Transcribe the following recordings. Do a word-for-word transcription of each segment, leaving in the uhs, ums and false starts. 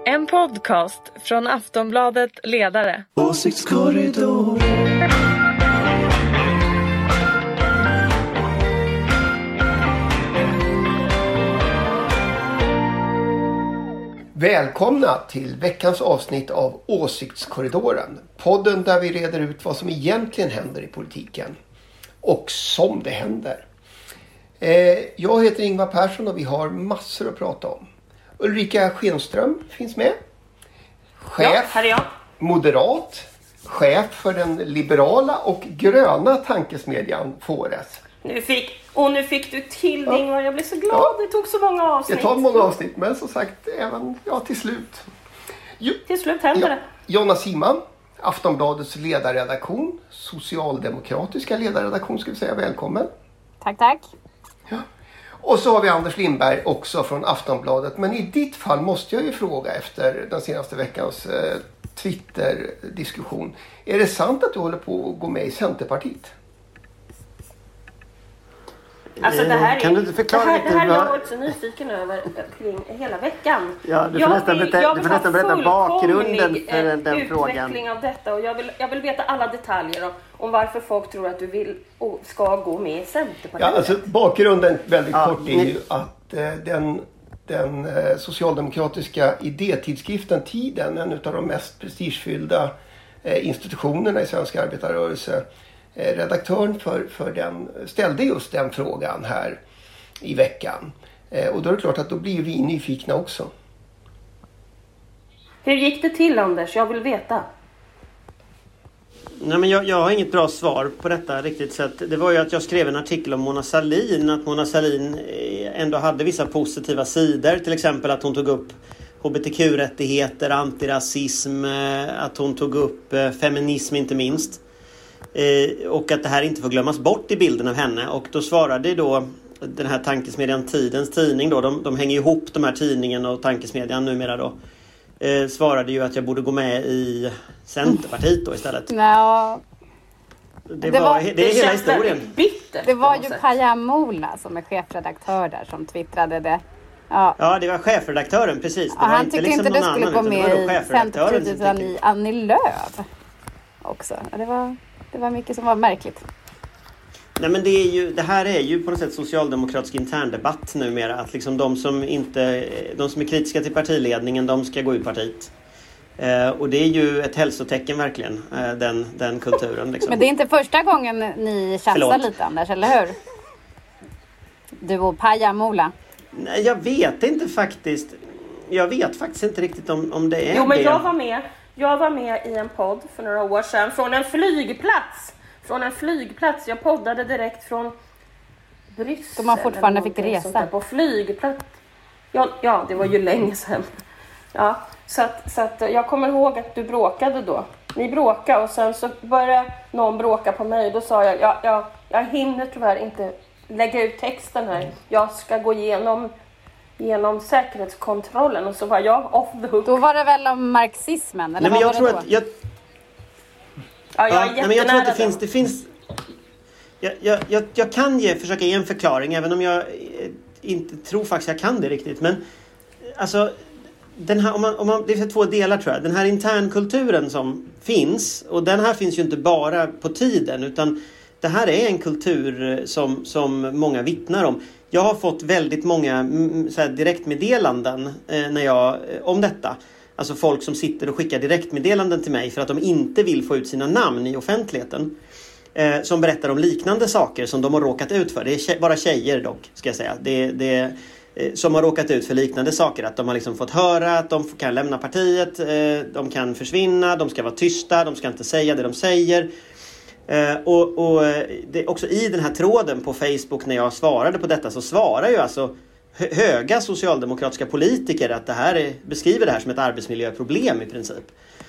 En podcast från Aftonbladet Ledare. Åsiktskorridor. Välkomna till veckans avsnitt av Åsiktskorridoren. Podden där vi reder ut vad som egentligen händer i politiken. Och som det händer. Eh, jag heter Ingvar Persson och vi har massor att prata om. Ulrika Schenström finns med. Chef, ja, här är jag. Moderat, chef för den liberala och gröna tankesmedjan Fores. Nu fick, och nu fick du till ja. Ingvar, jag blev så glad, ja. Det tog så många avsnitt. Det tar många avsnitt, men som sagt, även ja, till slut. Jo, till slut händer ja. det. Jonna Simman, Aftonbladets ledarredaktion, socialdemokratiska ledarredaktion ska vi säga, välkommen. Tack, tack. Ja. Och så har vi Anders Lindberg också från Aftonbladet. Men i ditt fall måste jag ju fråga efter den senaste veckans eh, Twitter-diskussion. Är det sant att du håller på att gå med i Centerpartiet? Alltså det här är, kan du inte förklara det här, det här vad... har jag varit så nyfiken över kring hela veckan. Ja, du får nästan berätta, du får nästan berätta bakgrunden för den, den frågan. Utveckling av detta och jag vill, jag vill veta alla detaljer om, om varför folk tror att du vill och ska gå med i Centerpartiet. Ja, alltså bakgrunden väldigt ja, kort är ni... ju att eh, den, den eh, socialdemokratiska idétidskriften Tiden, en av de mest prestigefyllda eh, institutionerna i svensk arbetarrörelse, redaktören för, för den ställde just den frågan här i veckan. Eh, och då är det klart att då blir vi nyfikna också. Hur gick det till, Anders? Jag vill veta. Nej, men jag, jag har inget bra svar på detta riktigt. Så att det var ju att jag skrev en artikel om Mona Sahlin. Att Mona Sahlin ändå hade vissa positiva sidor. Till exempel att hon tog upp H B T Q-rättigheter, antirasism. Att hon tog upp feminism inte minst. Eh, och att det här inte får glömmas bort i bilden av henne. Och då svarade då den här tankesmedjan Tidens tidning då, de, de hänger ihop de här tidningen och tankesmedjan numera då, eh, svarade ju att jag borde gå med i Centerpartiet då istället. No. Det, det, var, var, det, det är hela historien. Bitter, det var ju Paja Mola som är chefredaktör där som twittrade det. Ja, ja det var chefredaktören, precis. Det ja, var han inte tyckte liksom inte du skulle annan, gå med i Centerpartiet utan i Annie Lööf också. Ja, det var... Det var mycket som var märkligt. Nej, men det, är ju, det här är ju på något sätt socialdemokratisk interndebatt numera. Att liksom de, som inte, de som är kritiska till partiledningen, de ska gå ur partiet. Eh, och det är ju ett hälsotecken verkligen, eh, den, den kulturen. Liksom. Men det är inte första gången ni tjafsar lite, Anders, eller hur? Du och Paja Mola. Nej, jag vet inte faktiskt. Jag vet faktiskt inte riktigt om, om det är Jo, men det. jag var med. Jag var med i en podd för några år sedan från en flygplats. Från en flygplats. Jag poddade direkt från Bryssel. Så man fortfarande fick resa. På flygplats. Ja, ja, det var ju länge sedan. Ja, så att, så att jag kommer ihåg att du bråkade då. Ni bråkade och sen så började någon bråka på mig. Då sa jag, ja, ja, jag hinner tyvärr inte lägga ut texten här. Jag ska gå igenom... genom säkerhetskontrollen och så var jag off the hook. Då var det väl om marxismen? Eller nej, men jag tror då? att jag, ja, jag är ja, nej, men jag tror att det den. finns, det finns jag, jag, jag, jag kan ge, försöka ge en förklaring även om jag eh, inte tror faktiskt jag kan det riktigt. Men alltså den här, om man, om man, det är två delar tror jag. Den här internkulturen som finns, och den här finns ju inte bara på Tiden utan det här är en kultur som, som många vittnar om. Jag har fått väldigt många så här, direktmeddelanden eh, när jag, eh, om detta. Alltså folk som sitter och skickar direktmeddelanden till mig för att de inte vill få ut sina namn i offentligheten. Eh, som berättar om liknande saker som de har råkat ut för. Det är tje- bara tjejer dock, ska jag säga. Det, det, eh, som har råkat ut för liknande saker. Att de har liksom fått höra att de kan lämna partiet. Eh, de kan försvinna, de ska vara tysta, de ska inte säga det de säger. Uh, och, och det, också i den här tråden på Facebook när jag svarade på detta så svarar ju alltså hö- höga socialdemokratiska politiker att det här är, beskriver det här som ett arbetsmiljöproblem i princip.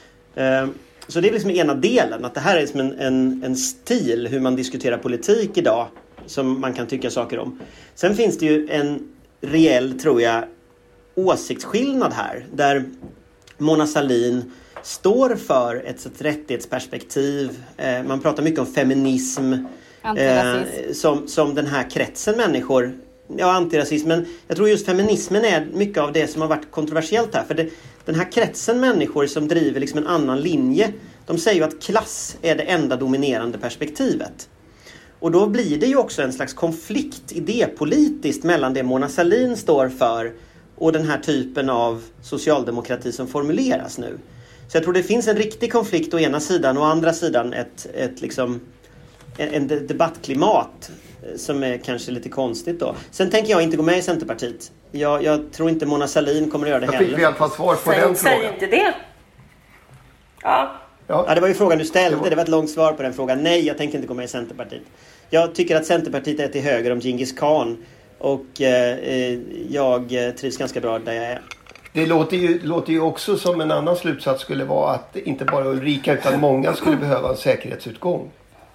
Uh, så det är liksom ena delen, att det här är som en, en, en stil hur man diskuterar politik idag som man kan tycka saker om. Sen finns det ju en reell, tror jag, åsiktsskillnad här där Mona Sahlin står för ett, ett rättighetsperspektiv. Eh, man pratar mycket om feminism. Eh, som, som den här kretsen människor ja, antirasism, men jag tror just feminismen är mycket av det som har varit kontroversiellt här. För det, den här kretsen människor som driver liksom en annan linje, de säger ju att klass är det enda dominerande perspektivet. Och då blir det ju också en slags konflikt idépolitiskt mellan det Mona Sahlin står för och den här typen av socialdemokrati som formuleras nu. Så jag tror det finns en riktig konflikt å ena sidan och å andra sidan ett, ett liksom, en, en debattklimat som är kanske lite konstigt då. Sen tänker jag inte gå med i Centerpartiet. Jag, jag tror inte Mona Sahlin kommer att göra det heller. Jag fick i alla fall svar på säg, den säg frågan. inte det. Ja. Ja. Ja, det var ju frågan du ställde. Det var ett långt svar på den frågan. Nej, jag tänker inte gå med i Centerpartiet. Jag tycker att Centerpartiet är till höger om Genghis Khan. Och eh, jag trivs ganska bra där jag är. Det låter ju, låter ju också som en annan slutsats skulle vara att inte bara Ulrika utan många skulle behöva en säkerhetsutgång.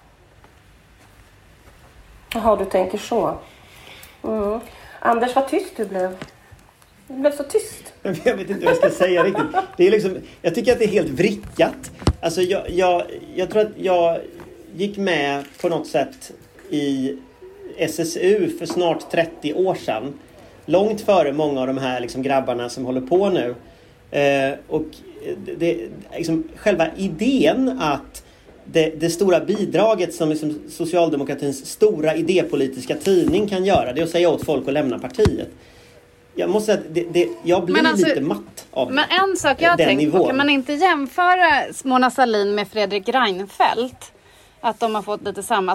Jaha, du tänker så. Mm. Anders, vad tyst du blev. Du blev så tyst. Jag vet inte vad jag ska säga riktigt. Det är liksom, jag tycker att det är helt vrickat. Alltså jag, jag, jag tror att jag gick med på något sätt i S S U för snart trettio år sedan. Långt före många av de här liksom grabbarna som håller på nu. Eh, och det, liksom, själva idén att det, det stora bidraget som liksom socialdemokratins stora idépolitiska tidning kan göra, det är att säga åt folk att lämna partiet. Jag måste säga att det, det, jag blir alltså lite matt av men en sak jag har tänkt på, kan man inte jämföra Mona Sahlin med Fredrik Reinfeldt? Att de har fått lite samma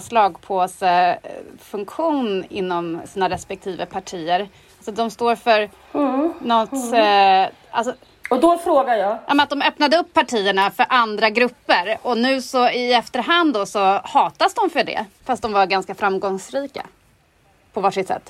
slagpåse-funktion inom sina respektive partier. Alltså de står för mm. något... Mm. Eh, alltså, och då frågar jag... Att de öppnade upp partierna för andra grupper. Och nu så i efterhand då så hatas de för det. Fast de var ganska framgångsrika. På varsitt sätt.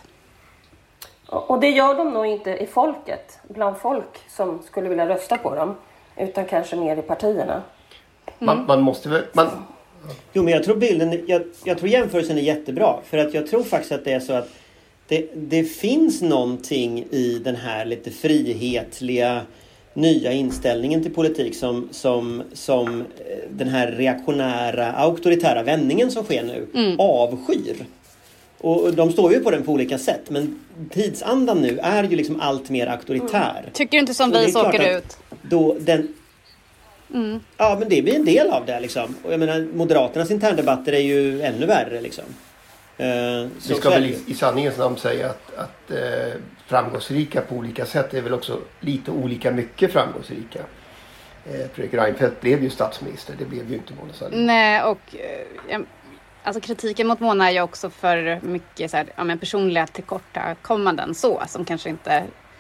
Och det gör de nog inte i folket. Bland folk som skulle vilja rösta på dem. Utan kanske mer i partierna. Mm. Man, man måste väl... Man... Jo, men jag tror bilden... Jag, jag tror jämförelsen är jättebra. För att jag tror faktiskt att det är så att det, det finns någonting i den här lite frihetliga nya inställningen till politik som, som, som den här reaktionära, auktoritära vändningen som sker nu mm. avskyr. Och de står ju på den på olika sätt. Men tidsandan nu är ju liksom allt mer auktoritär. Mm. Tycker du inte som vi så åker ut? Då den... Mm. Ja, men det blir en del av det liksom. Och jag menar, Moderaternas interndebatter är ju ännu värre liksom. Uh, Vi ska väl i, i sanningens namn säga att, att eh, framgångsrika på olika sätt är väl också lite olika mycket framgångsrika. Eh, Fredrik Reinfeldt blev ju statsminister, det blev ju inte Mona Sahlin. Nej, och eh, alltså kritiken mot Mona är ju också för mycket så här, ja, men personliga tillkortakommanden så, som kanske inte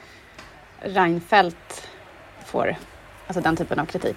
Reinfeldt får, alltså den typen av kritik.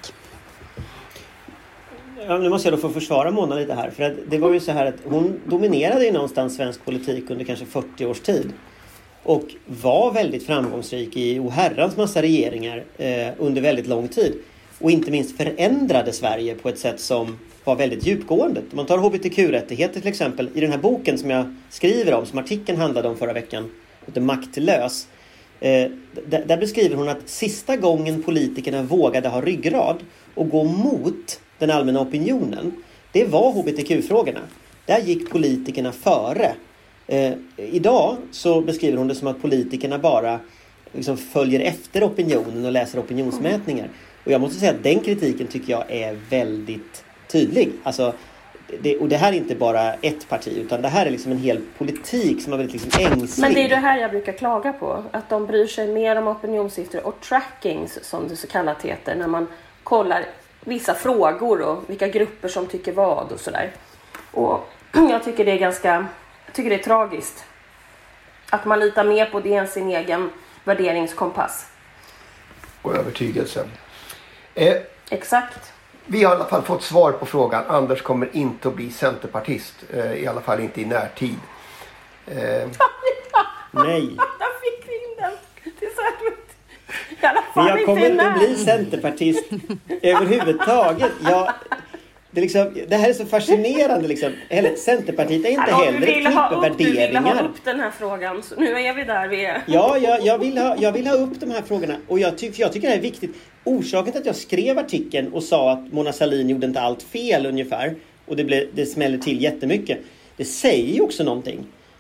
Ja, nu måste jag då få försvara Mona lite här. För att det var ju så här att hon dominerade ju någonstans svensk politik under kanske fyrtio års tid. Och var väldigt framgångsrik i oherrans massa regeringar eh, under väldigt lång tid. Och inte minst förändrade Sverige på ett sätt som var väldigt djupgående. Om man tar H B T Q-rättigheter till exempel. I den här boken som jag skriver om, som artikeln handlade om förra veckan, heter Maktlös. Eh, där, där beskriver hon att sista gången politikerna vågade ha ryggrad och gå mot den allmänna opinionen, det var H B T Q-frågorna. Där gick politikerna före. Eh, idag så beskriver hon det som att politikerna bara liksom följer efter opinionen och läser opinionsmätningar. Och jag måste säga att den kritiken tycker jag är väldigt tydlig. Alltså, det, och det här är inte bara ett parti, utan det här är liksom en hel politik som har väldigt liksom ängslig. Men det är det här jag brukar klaga på. Att de bryr sig mer om opinionssiffror och trackings, som det så kallat heter, när man kollar vissa frågor och vilka grupper som tycker vad och sådär. Och jag tycker det är ganska, jag tycker det är tragiskt att man litar mer på det än sin egen värderingskompass. Och övertygelsen. Eh, Exakt. Vi har i alla fall fått svar på frågan. Anders kommer inte att bli centerpartist. Eh, I alla fall inte i närtid. Eh. Nej. Jag fick in den till särskilt. Men jag kommer inte att bli centerpartist överhuvudtaget. Jag, det, liksom, det här är så fascinerande. Liksom. Eller, Centerpartiet är inte Hallå, heller ett knippe värderingar. Du ville ha upp den här frågan. Så nu är vi där vi är. Ja, jag, jag, vill ha, jag vill ha upp de här frågorna. Och jag, ty, jag tycker det här är viktigt. Orsaken till att jag skrev artikeln och sa att Mona Sahlin gjorde inte allt fel ungefär. Och det, blev, det smäller till jättemycket. Det säger ju också någonting.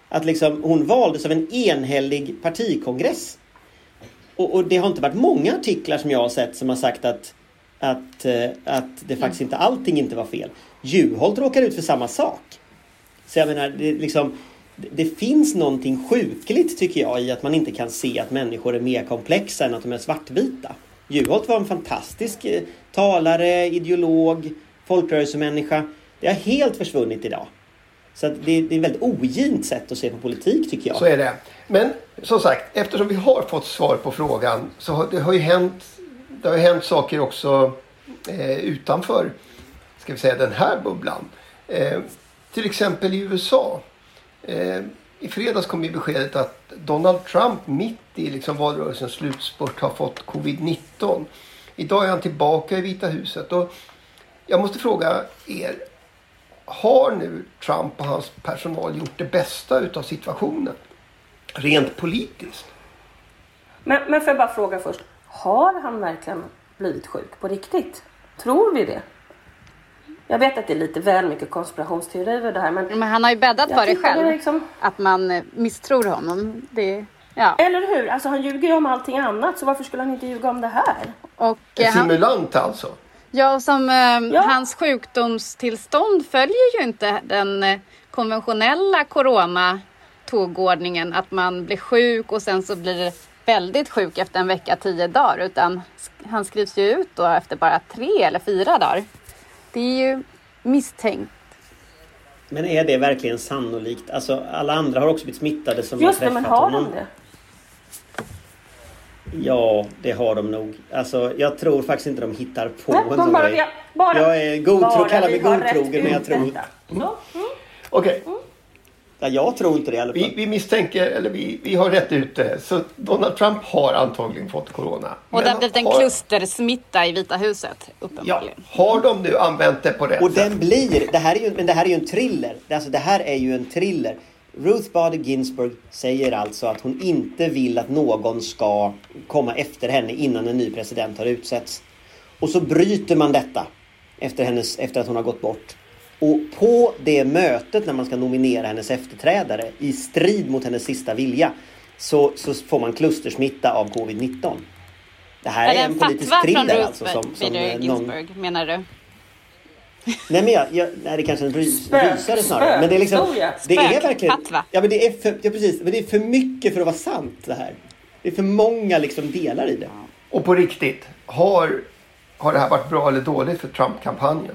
Att liksom, hon valdes av en enhällig partikongress. Och, och det har inte varit många artiklar som jag har sett som har sagt att, att, att det faktiskt inte, allting inte var fel. Juholt råkar ut för samma sak. Så jag menar, det, liksom, det, det finns någonting sjukligt tycker jag i att man inte kan se att människor är mer komplexa än att de är svartvita. Juholt var en fantastisk eh, talare, ideolog, folkrörelsemänniska. Det har helt försvunnit idag. Så att det, det är ett väldigt ogint sätt att se på politik tycker jag. Så är det. Men som sagt, eftersom vi har fått svar på frågan så har det har ju hänt, det har ju hänt saker också eh, utanför, ska vi säga, den här bubblan. Eh, till exempel i U S A. Eh, I fredags kom ju beskedet att Donald Trump mitt i liksom valrörelsens slutspurt har fått covid nitton. Idag är han tillbaka i Vita huset och jag måste fråga er, har nu Trump och hans personal gjort det bästa utav situationen? Rent politiskt. Men, men får jag bara fråga först. Har han verkligen blivit sjuk på riktigt? Tror vi det? Jag vet att det är lite väl mycket konspirationsteori över det här. Men, men han har ju bäddat för det själv. Det liksom... Att man misstror honom. Det, ja. Eller hur? Alltså han ljuger ju om allting annat. Så varför skulle han inte ljuga om det här? Och, en eh, simulant han... alltså. Ja, som eh, ja. hans sjukdomstillstånd följer ju inte den eh, konventionella corona-tågordningen. Att man blir sjuk och sen så blir det väldigt sjuk efter en vecka, tio dagar. Utan han skrivs ju ut då efter bara tre eller fyra dagar. Det är ju misstänkt. Men är det verkligen sannolikt? Alltså alla andra har också blivit smittade som Just har det, träffat men har honom. de det? Ja, det har de nog. Alltså jag tror faktiskt inte de hittar på Nej, en de sån bara, grej. bara, jag är godtro, kallar mig godtrogen, men jag tror... Mm. Okej. Okay. Mm. Ja, jag tror inte det i alla fall. Vi, vi misstänker, eller vi, vi har rätt ut det. Så Donald Trump har antagligen fått corona. Och det har blivit en har... klustersmitta i Vita huset, uppenbarligen. Ja, har de nu använt det på rätt Och sätt? den blir, det här är ju, men det här är ju en thriller. Alltså det här är ju en thriller. Ruth Bader Ginsburg säger alltså att hon inte vill att någon ska komma efter henne innan en ny president har utsetts. Och så bryter man detta efter, hennes, efter att hon har gått bort. Och på det mötet när man ska nominera hennes efterträdare i strid mot hennes sista vilja så, så får man klustersmitta av covid nitton. Det här är, är en, en politisk thriller alltså. Som, som Ginsburg, någon... menar du? Nej men jag, jag, nej, det är kanske en rys, rysare snarare. Men det är liksom, det är verkligen, ja men det är för, ja, precis, men det är för mycket för att vara sant det här. Det är för många liksom delar i det. Och på riktigt, har, har det här varit bra eller dåligt för Trump-kampanjen?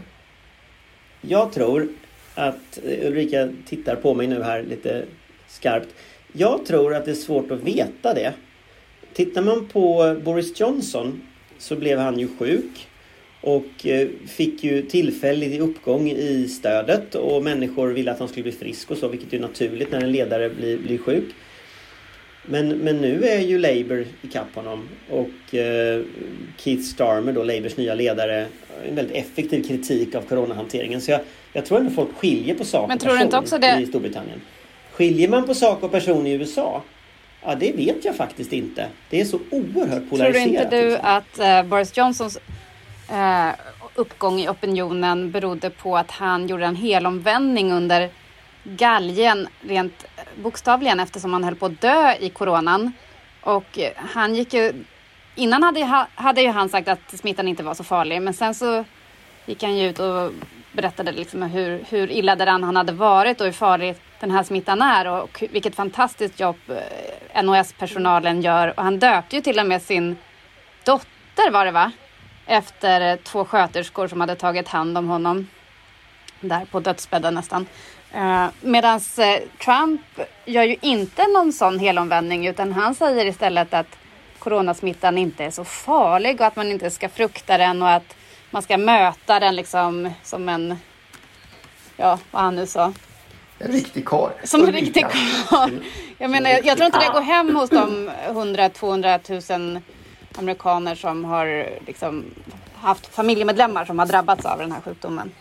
Jag tror att Ulrika tittar på mig nu här lite skarpt. Jag tror att det är svårt att veta det. Tittar man på Boris Johnson så blev han ju sjuk. Och fick ju tillfällig uppgång i stödet. Och människor ville att han skulle bli frisk och så. Vilket är naturligt när en ledare blir, blir sjuk. Men, men nu är ju Labour i kapp honom. Och eh, Keith Starmer, då Labours nya ledare. En väldigt effektiv kritik av coronahanteringen. Så jag, jag tror ändå folk skiljer på sak och person inte också det... i Storbritannien. Skiljer man på sak och person i U S A? Ja, det vet jag faktiskt inte. Det är så oerhört polariserat. Tror inte du liksom. att uh, Boris Johnsons uh, uppgång i opinionen berodde på att han gjorde en helomvändning under galgen rent bokstavligen eftersom han höll på att dö i coronan. Och uh, han gick ju... Innan hade, hade ju han sagt att smittan inte var så farlig. Men sen så gick han ju ut och berättade liksom hur, hur illa däran han hade varit och hur farlig den här smittan är. Och vilket fantastiskt jobb N O S-personalen gör. Och han döpte ju till och med sin dotter var det va? Efter två sköterskor som hade tagit hand om honom. Där på dödsbädden nästan. Uh, Medan uh, Trump gör ju inte någon sån helomvändning. Utan han säger istället att coronasmittan inte är så farlig och att man inte ska frukta den och att man ska möta den liksom som en, ja vad han nu sa. En riktig karl. Som en riktig karl. Jag menar, jag, jag tror inte det går hem hos de hundra till tvåhundratusen amerikaner som har liksom haft familjemedlemmar som har drabbats av den här sjukdomen.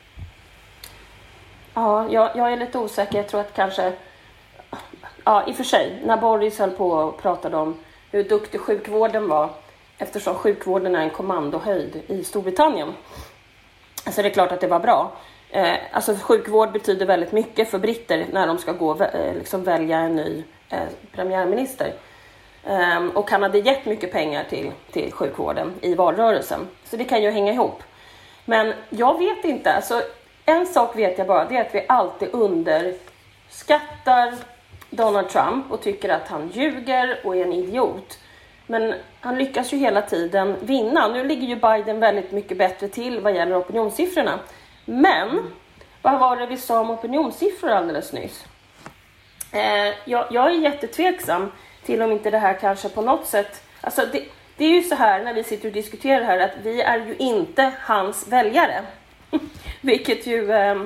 Ja, jag, jag är lite osäker. Jag tror att kanske, ja i och för sig, när Boris höll på och pratade om hur duktig sjukvården var eftersom sjukvården är en kommandohöjd i Storbritannien. Så det är klart att det var bra. Eh, alltså sjukvård betyder väldigt mycket för britter när de ska gå eh, liksom välja en ny eh, premiärminister. Eh, och han hade gett mycket pengar till, till sjukvården i valrörelsen. Så det kan ju hänga ihop. Men jag vet inte. Alltså, en sak vet jag bara. Det är att vi alltid underskattar Donald Trump och tycker att han ljuger och är en idiot. Men han lyckas ju hela tiden vinna. Nu ligger ju Biden väldigt mycket bättre till vad gäller opinionssiffrorna. Men, vad var det vi sa om opinionssiffror alldeles nyss? Eh, jag, jag är jättetveksam till om inte det här kanske på något sätt... Alltså det, det är ju så här när vi sitter och diskuterar här att vi är ju inte hans väljare. Vilket ju... Eh...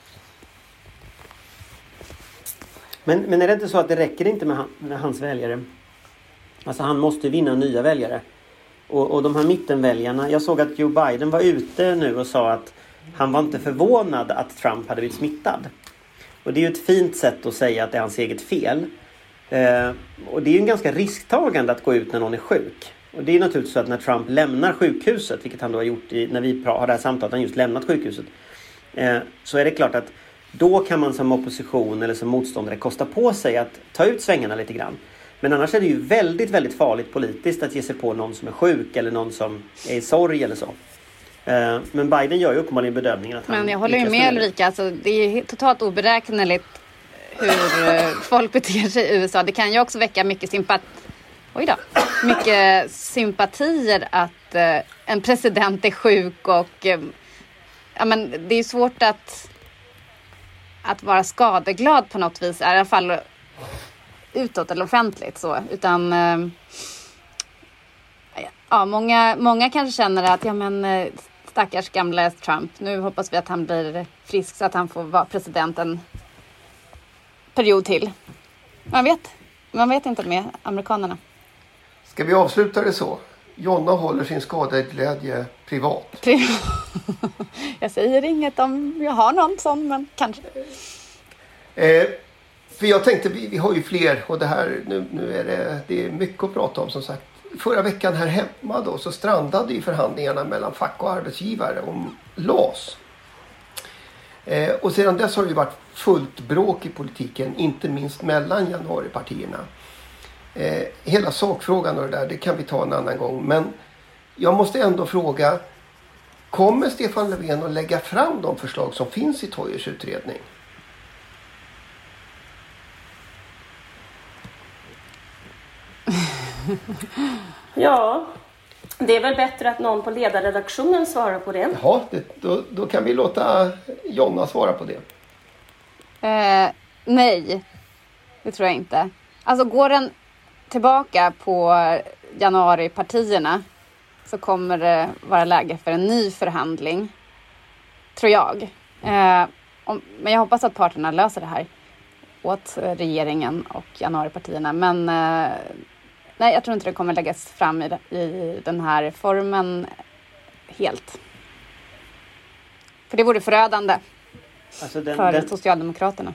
Men, men är det inte så att det räcker inte med, han, med hans väljare? Alltså han måste vinna nya väljare. Och, och de här mittenväljarna... Jag såg att Joe Biden var ute nu och sa att han var inte förvånad att Trump hade blivit smittad. Och det är ju ett fint sätt att säga att det är hans eget fel. Eh, och det är ju en ganska risktagande att gå ut när någon är sjuk. Och det är naturligtvis så att när Trump lämnar sjukhuset, vilket han då har gjort i, när vi har det här samtalet, han just lämnat sjukhuset. Eh, så är det klart att då kan man som opposition eller som motståndare kosta på sig att ta ut svängarna lite grann. Men annars är det ju väldigt, väldigt farligt politiskt att ge sig på någon som är sjuk eller någon som är i sorg eller så. Men Biden gör ju uppenbarligen bedömningen att han... Men jag håller ju med Ulrika. Alltså, det är totalt oberäkneligt hur folk beter sig i U S A. Det kan ju också väcka mycket sympati... Oj då. Mycket sympatier att eh, en president är sjuk och... Eh, ja, men det är svårt att, att vara skadeglad på något vis. I alla fall utåt eller offentligt så. Utan... Eh, ja, många, många kanske känner att... Ja, men... Eh, stackars gamla Trump. Nu hoppas vi att han blir frisk så att han får vara president en period till. Man vet. Man vet inte med amerikanerna. Ska vi avsluta det så? Jonna håller sin skadeglädje privat. Jag säger inget om jag har någon sån, men kanske. Eh, för jag tänkte, vi, vi har ju fler och det här, nu, nu är det, det är mycket att prata om som sagt. Förra veckan här hemma då så strandade ju förhandlingarna mellan fack och arbetsgivare om L A S. Eh, och sedan dess har det ju varit fullt bråk i politiken, inte minst mellan januaripartierna. Eh, hela sakfrågan och det där, det kan vi ta en annan gång. Men jag måste ändå fråga, kommer Stefan Löfven att lägga fram de förslag som finns i Toijers utredning? Ja, det är väl bättre att någon på ledarredaktionen svarar på det. Ja, det, då, då kan vi låta Jonna svara på det. Eh, nej, det tror jag inte. Alltså går den tillbaka på januaripartierna så kommer det vara läge för en ny förhandling, tror jag. Eh, om, men jag hoppas att parterna löser det här åt regeringen och januaripartierna. Men... Eh, Nej, jag tror inte det kommer läggas fram i, i den här formen helt. För det vore förödande alltså den, för den... Socialdemokraterna.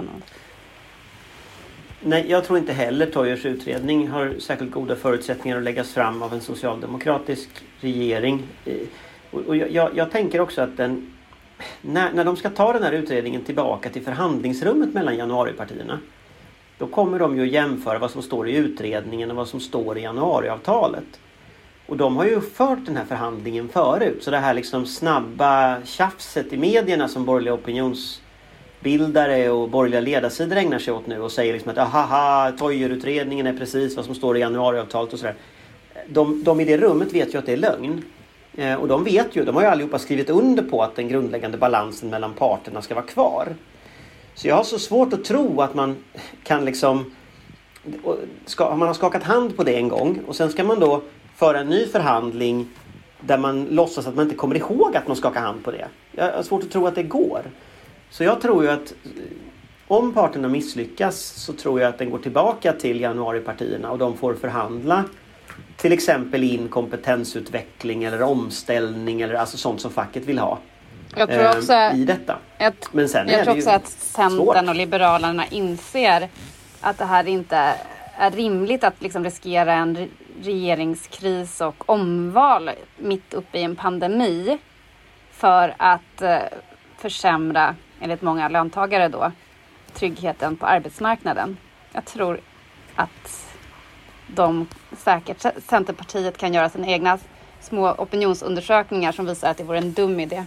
Nej, jag tror inte heller Toijers utredning har särskilt goda förutsättningar att läggas fram av en socialdemokratisk regering. Och, och jag, jag tänker också att den, när, när de ska ta den här utredningen tillbaka till förhandlingsrummet mellan januaripartierna, då kommer de ju att jämföra vad som står i utredningen och vad som står i januariavtalet. Och de har ju fört den här förhandlingen förut. Så det här liksom snabba tjafset i medierna som borgerliga opinionsbildare och borgerliga ledarsidor ägnar sig åt nu och säger liksom att ahaha, Toijer-utredningen är precis vad som står i januariavtalet och sådär. De, de i det rummet vet ju att det är lögn. Eh, och de vet ju, de har ju allihopa skrivit under på att den grundläggande balansen mellan parterna ska vara kvar. Så jag har så svårt att tro att man kan liksom... Ska, man har skakat hand på det en gång och sen ska man då föra en ny förhandling där man låtsas att man inte kommer ihåg att man skakar hand på det. Jag har svårt att tro att det går. Så jag tror ju att om parterna misslyckas så tror jag att den går tillbaka till januaripartierna och de får förhandla till exempel in kompetensutveckling eller omställning eller alltså sånt som facket vill ha. Jag tror också, eh, i detta. Jag, Men sen jag är tror det också ju att Centern svårt. och Liberalerna inser att det här inte är rimligt att liksom riskera en regeringskris och omval mitt uppe i en pandemi för att försämra, enligt många löntagare då, tryggheten på arbetsmarknaden. Jag tror att de säkert, Centerpartiet kan göra sina egna små opinionsundersökningar som visar att det vore en dum idé.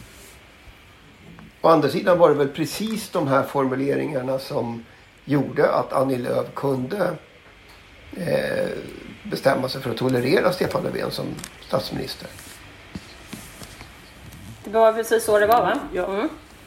Å andra sidan var det väl precis de här formuleringarna som gjorde att Annie Lööf kunde eh, bestämma sig för att tolerera Stefan Löfven som statsminister. Det var precis så det var, va? Ja, Mm.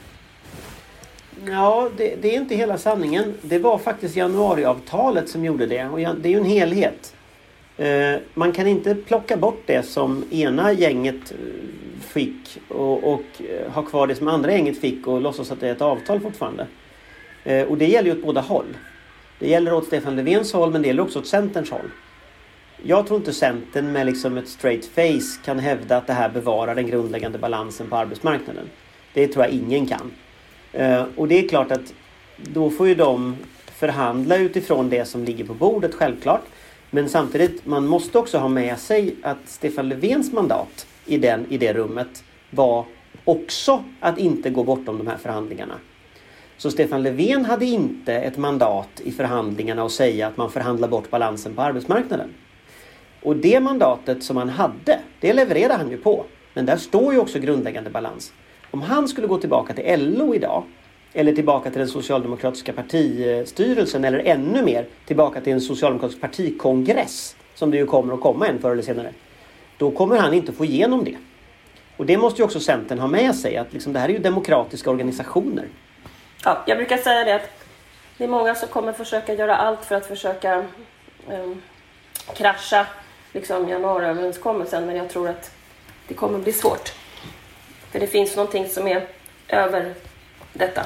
ja det, det är inte hela sanningen. Det var faktiskt januariavtalet som gjorde det. Och det är ju en helhet. Eh, man kan inte plocka bort det som ena gänget fick och, och ha kvar det som andra gänget fick och låtsas att det är ett avtal fortfarande. Eh, och det gäller ju åt båda håll. Det gäller åt Stefan Löfvens håll, men det gäller också åt Centerns håll. Jag tror inte Centern med liksom ett straight face kan hävda att det här bevarar den grundläggande balansen på arbetsmarknaden. Det tror jag ingen kan. Uh, och det är klart att då får ju de förhandla utifrån det som ligger på bordet, självklart. Men samtidigt, man måste också ha med sig att Stefan Löfvens mandat i, den, i det rummet var också att inte gå bortom de här förhandlingarna. Så Stefan Löfven hade inte ett mandat i förhandlingarna att säga att man förhandlar bort balansen på arbetsmarknaden. Och det mandatet som han hade, det levererade han ju på. Men där står ju också grundläggande balans. Om han skulle gå tillbaka till L O idag, eller tillbaka till den socialdemokratiska partistyrelsen, eller ännu mer tillbaka till en socialdemokratisk partikongress, som det ju kommer att komma en förr eller senare, då kommer han inte få igenom det. Och det måste ju också Centern ha med sig, att liksom det här är ju demokratiska organisationer. Ja, jag brukar säga det att det är många som kommer försöka göra allt för att försöka um, krascha liksom januariöverenskommelsen, men jag tror att det kommer bli svårt. För det finns någonting som är över detta.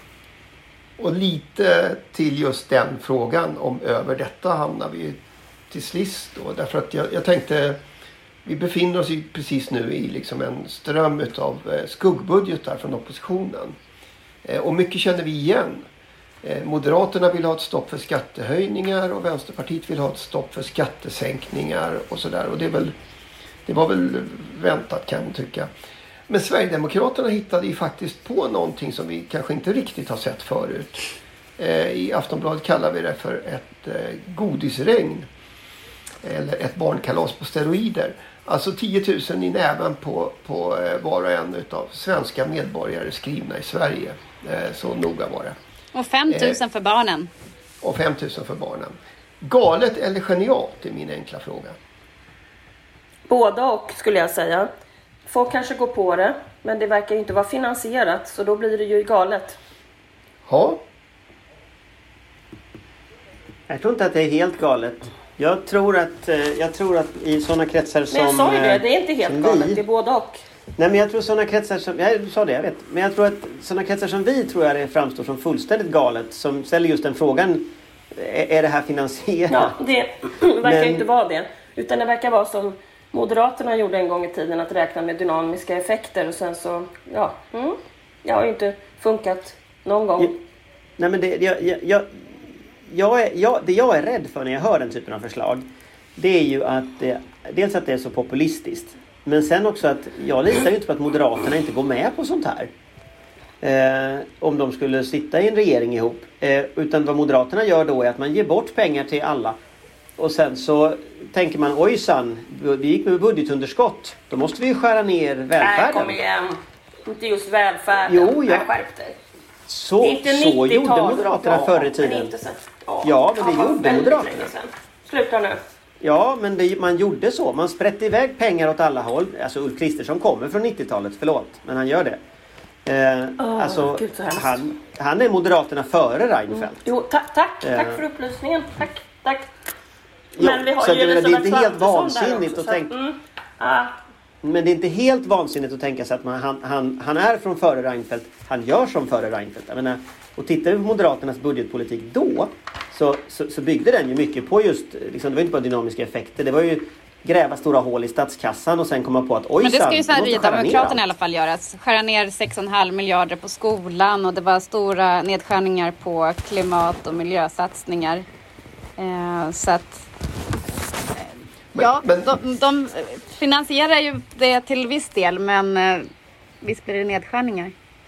Och lite till just den frågan om över detta hamnar vi till sist då. Därför att jag, jag tänkte, vi befinner oss ju precis nu i liksom en ström av skuggbudgetar från oppositionen. Och mycket känner vi igen. Moderaterna vill ha ett stopp för skattehöjningar och Vänsterpartiet vill ha ett stopp för skattesänkningar och sådär. Och det, är väl, det var väl väntat, kan man tycka. Men Sverigedemokraterna hittade ju faktiskt på någonting som vi kanske inte riktigt har sett förut. I Aftonbladet kallar vi det för ett godisregn. Eller ett barnkalas på steroider. Alltså tio tusen i näven på, på var och en utav svenska medborgare skrivna i Sverige. Så noga var det. Och fem tusen för barnen. Och fem tusen för barnen. Galet eller genialt är min enkla fråga. Båda och, skulle jag säga. Folk kanske går på det, men det verkar ju inte vara finansierat, så då blir det ju galet. Ja. Jag tror inte att det är helt galet. Jag tror att, jag tror att i sådana kretsar som... Men jag sa ju det, det är inte helt galet, vi, det är båda och. Nej, men jag tror sådana kretsar som... Ja, du sa det, jag vet. Men jag tror att sådana kretsar som vi tror jag det framstår som fullständigt galet. Som ställer just den frågan, är, är det här finansierat? Ja, det verkar men, inte vara det. Utan det verkar vara som Moderaterna gjorde en gång i tiden, att räkna med dynamiska effekter. Och sen så, ja, mm, det har ju inte funkat någon gång. Ja, nej, men det, jag, jag, jag, jag är, jag, det jag är rädd för när jag hör den typen av förslag, det är ju att det, dels att det är så populistiskt. Men sen också att jag litar ju inte på att Moderaterna inte går med på sånt här. Eh, om de skulle sitta i en regering ihop. Eh, utan vad Moderaterna gör då är att man ger bort pengar till alla. Och sen så tänker man, ojsan, vi gick med budgetunderskott. Då måste vi ju skära ner välfärden. Nej, kom igen. Inte just välfärden. Jo, ja. Skärp dig. Så, så gjorde Moderaterna ja, förr i tiden. Men inte sen. Ja, ja, men det ja, gjorde Moderaterna. Sluta nu. Ja, men det, man gjorde så. Man sprätte iväg pengar åt alla håll. Alltså Ulf Kristersson kommer från nittiotalet, förlåt. Men han gör det. Eh, oh, alltså, Gud, han, han är Moderaterna före Reinfeldt. Mm. Jo, tack, tack, eh. tack för upplysningen. Tack, tack. Men ja, vi har så ju det, det är inte helt vansinnigt att tänka... Mm. Ah. Men det är inte helt vansinnigt att tänka sig att man, han, han, han är från före Reinfeldt. Han gör som före Reinfeldt. Jag menar, och tittar vi på Moderaternas budgetpolitik då, så, så, så byggde den ju mycket på just, liksom, det var inte bara dynamiska effekter, det var ju gräva stora hål i statskassan och sen komma på att oj, men det ska ju Sverigedemokraterna i alla fall göra. Skära ner sex komma fem miljarder på skolan, och det var stora nedskärningar på klimat- och miljösatsningar. Eh, så att men, ja, men... De, de finansierar ju det till viss del, men eh, visst blir det nedskärningar.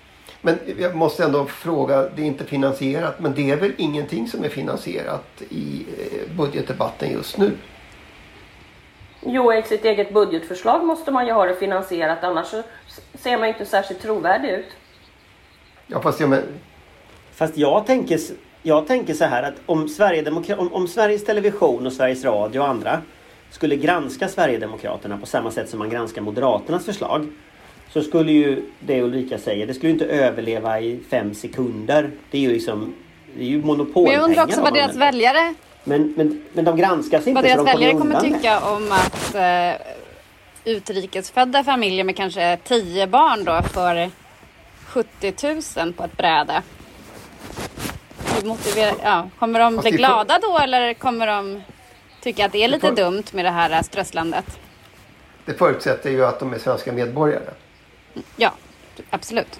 Men jag måste ändå fråga, det är inte finansierat, men det är väl ingenting som är finansierat i budgetdebatten just nu? Jo, i sitt eget budgetförslag måste man ju ha det finansierat, annars så ser man inte särskilt trovärdig ut. Ja, fast jag men... Fast jag tänker, jag tänker så här att om, Sverigedemokra- om, om Sveriges Television och Sveriges Radio och andra skulle granska Sverigedemokraterna på samma sätt som man granskar Moderaternas förslag, så skulle ju det Ulrika säger, det skulle ju inte överleva i fem sekunder. Det är ju liksom, det är ju monopolpengar. Men jag undrar också vad deras med. väljare... Men, men, men de granskas inte. Vad deras så de väljare kommer, kommer tycka om att eh, utrikesfödda familjer med kanske tio barn då för sjuttio tusen på ett bräde. Motiver- ja. Kommer de bli glada då eller kommer de tycka att det är lite det för... dumt med det här strösslandet? Det förutsätter ju att de är svenska medborgare. Ja, absolut.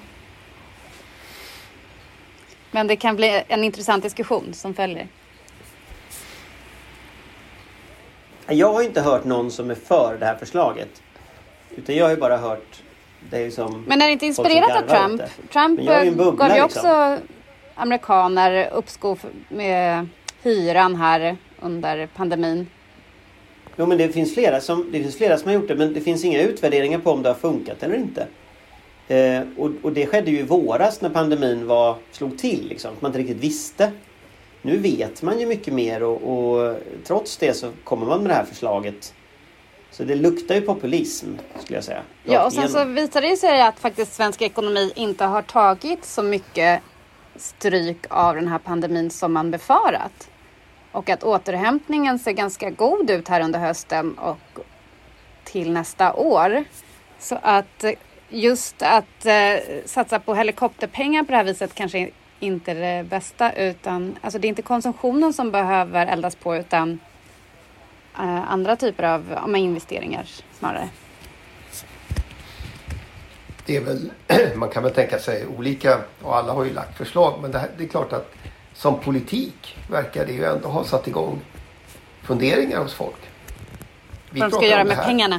Men det kan bli en intressant diskussion som följer. Jag har inte hört någon som är för det här förslaget. Utan jag har ju bara hört det som... Men är det inte inspirerat av Trump? Inte. Trump bubbla, gav ju liksom. också amerikaner uppskov med hyran här under pandemin. Jo, men det finns flera som, det finns flera som har gjort det, men det finns inga utvärderingar på om det har funkat eller inte. Eh, och, och det skedde ju i våras när pandemin var, slog till, liksom, att man inte riktigt visste. Nu vet man ju mycket mer och, och trots det så kommer man med det här förslaget. Så det luktar ju populism, skulle jag säga. Ja, och sen så visar det sig att faktiskt svensk ekonomi inte har tagit så mycket stryk av den här pandemin som man befarat. Och att återhämtningen ser ganska god ut här under hösten och till nästa år. Så att just att eh, satsa på helikopterpengar på det här viset kanske inte är det bästa. Utan, alltså det är inte konsumtionen som behöver eldas på utan eh, andra typer av ja, investeringar snarare. Det är väl, man kan väl tänka sig olika, och alla har ju lagt förslag, men det, här, det är klart att som politik verkar det ju ändå ha satt igång funderingar hos folk. Vi Vad de ska göra med pengarna.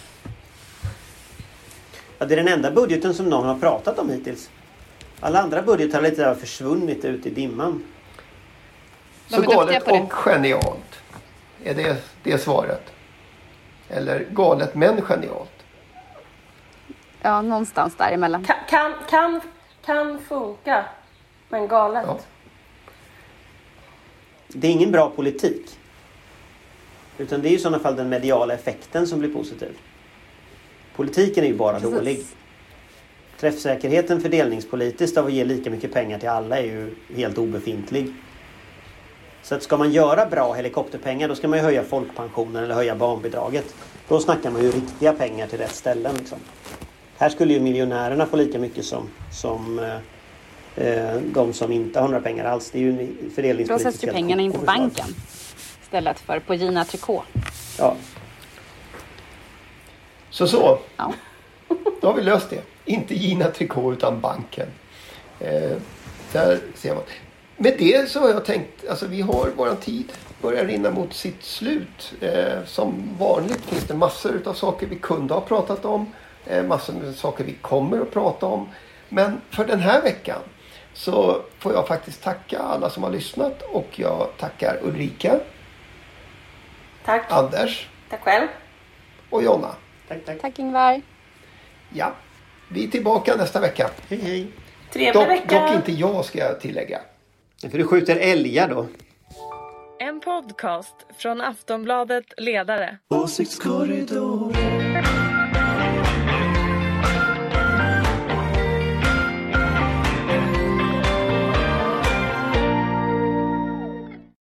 Ja, det är den enda budgeten som någon har pratat om hittills. Alla andra budgetar har lite där försvunnit ut i dimman. Så galet och genialt. Är det det svaret? Eller galet men genialt? Ja, någonstans däremellan. Kan, kan, kan, kan funka, men galet. Ja. Det är ingen bra politik. Utan det är i sådana fall den mediala effekten som blir positiv. Politiken är ju bara Precis. dålig. Träffsäkerheten fördelningspolitiskt av att ge lika mycket pengar till alla är ju helt obefintlig. Så att ska man göra bra helikopterpengar, då ska man ju höja folkpensionen eller höja barnbidraget. Då snackar man ju riktiga pengar till rätt ställen. Liksom. Här skulle ju miljonärerna få lika mycket som, som eh, de som inte har några pengar alls. Det är ju fördelningspolitiskt. Då sätts ju pengarna in på banken istället för på Gina Tricot. Ja. Så så. Ja. Då har vi löst det. Inte Gina Tricot utan banken. Eh, där ser man. Med det så har jag tänkt, alltså vi har våran tid börjar rinna mot sitt slut. Eh, som vanligt finns det massor av saker vi kunde ha pratat om. Eh, massor av saker vi kommer att prata om. Men för den här veckan så får jag faktiskt tacka alla som har lyssnat. Och jag tackar Ulrika. Tack. Anders. Tack själv. Och Jonna. Tack, tack. Tack Ingvar. Ja, vi är tillbaka nästa vecka. Hej, hej. Trevlig dock, vecka. Dock inte jag ska jag tillägga. För du skjuter älgar då. En podcast från Aftonbladet Ledare. Åsiktskorridoren.